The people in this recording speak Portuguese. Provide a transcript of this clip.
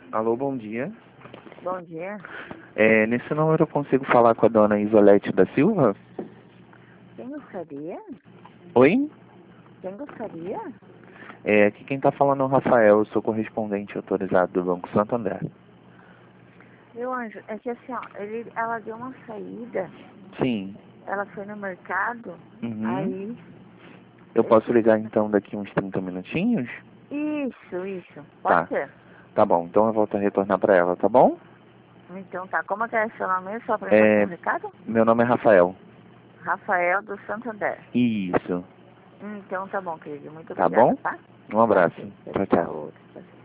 Alô, bom dia. Bom dia. Nesse número eu consigo falar com a dona Isolete da Silva? Quem gostaria? Oi? Quem gostaria? Aqui quem está falando é o Rafael, eu sou correspondente autorizado do Banco Santander. Meu anjo, é que assim, ó, ela deu uma saída, Sim. ela foi no mercado, Uhum. aí... Eu posso ligar então daqui uns 30 minutinhos? Isso, Tá. pode ser. Tá bom, então eu volto a retornar para ela, tá bom? Então tá, como é que é seu nome? Só pra passar o recado? Meu nome é Rafael. Rafael do Santander. Isso. Então tá bom, querido, muito Tá obrigada, bom? tá? Um abraço. Ok, Tchau, tchau. outra.